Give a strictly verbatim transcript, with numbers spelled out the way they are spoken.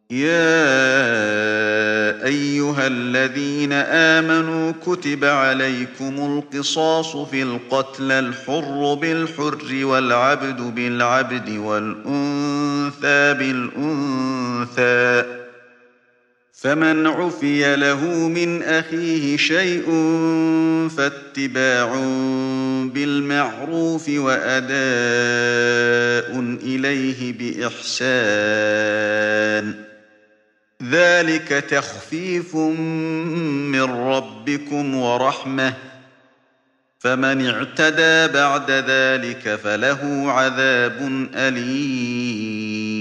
يا أيها الذين آمنوا كتب عليكم القصاص في القتلى الحر بالحر والعبد بالعبد والأنثى بالأنثى فمن عفي له من أخيه شيء فاتباع بالمعروف وأداء إليه بإحسان ذلك تخفيف من ربكم ورحمة فمن اعتدى بعد ذلك فله عذاب أليم